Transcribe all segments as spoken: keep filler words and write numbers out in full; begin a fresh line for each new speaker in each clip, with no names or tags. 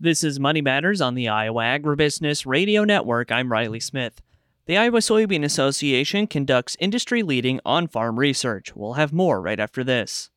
This is Money Matters on the Iowa Agribusiness Radio Network. I'm Riley Smith. The Iowa Soybean Association conducts industry-leading on-farm research. We'll have more right after this.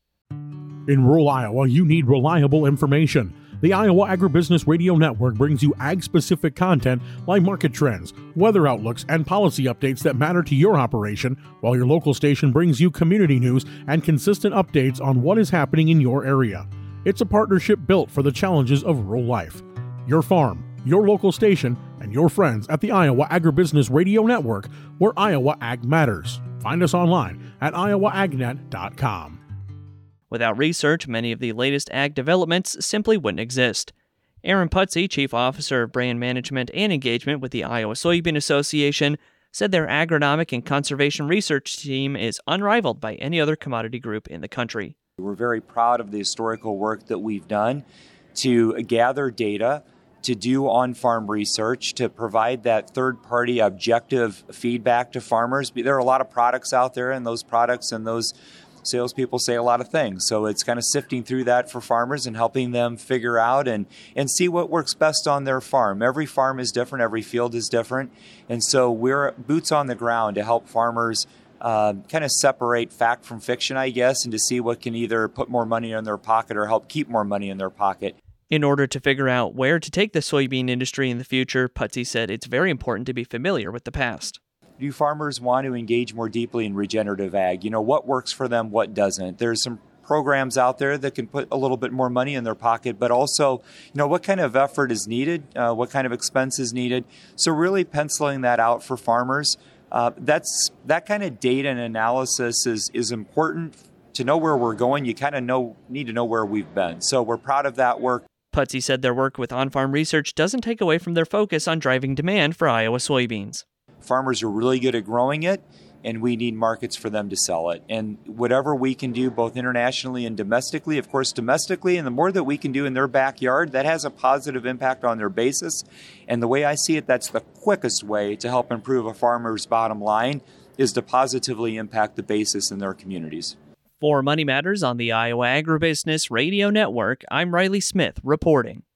In rural Iowa, you need reliable information. The Iowa Agribusiness Radio Network brings you ag-specific content like market trends, weather outlooks, and policy updates that matter to your operation, while your local station brings you community news and consistent updates on what is happening in your area. It's a partnership built for the challenges of rural life. Your farm, your local station, and your friends at the Iowa Agribusiness Radio Network, where Iowa Ag matters. Find us online at iowa agnet dot com.
Without research, many of the latest ag developments simply wouldn't exist. Aaron Putze, Chief Officer of Brand Management and Engagement with the Iowa Soybean Association, said their agronomic and conservation research team is unrivaled by any other commodity group in the country.
We're very proud of the historical work that we've done to gather data, to do on-farm research, to provide that third-party objective feedback to farmers. There are a lot of products out there, and those products and those salespeople say a lot of things. So it's kind of sifting through that for farmers and helping them figure out and, and see what works best on their farm. Every farm is different. Every field is different. And so we're boots on the ground to help farmers uh, kind of separate fact from fiction, I guess, and to see what can either put more money in their pocket or help keep more money in their pocket.
In order to figure out where to take the soybean industry in the future, Putze said it's very important to be familiar with the past.
Do farmers want to engage more deeply in regenerative ag? You know, what works for them, what doesn't? There's some programs out there that can put a little bit more money in their pocket, but also, you know, what kind of effort is needed, uh, what kind of expense is needed. So really penciling that out for farmers, uh, that's that kind of data and analysis is, is important to know where we're going. You kind of know need to know where we've been. So we're proud of that work.
Putze said their work with on-farm research doesn't take away from their focus on driving demand for Iowa soybeans.
Farmers are really good at growing it, and we need markets for them to sell it. And whatever we can do both internationally and domestically, of course domestically, and the more that we can do in their backyard, that has a positive impact on their basis. And the way I see it, that's the quickest way to help improve a farmer's bottom line is to positively impact the basis in their communities.
For Money Matters on the Iowa Agribusiness Radio Network, I'm Riley Smith reporting.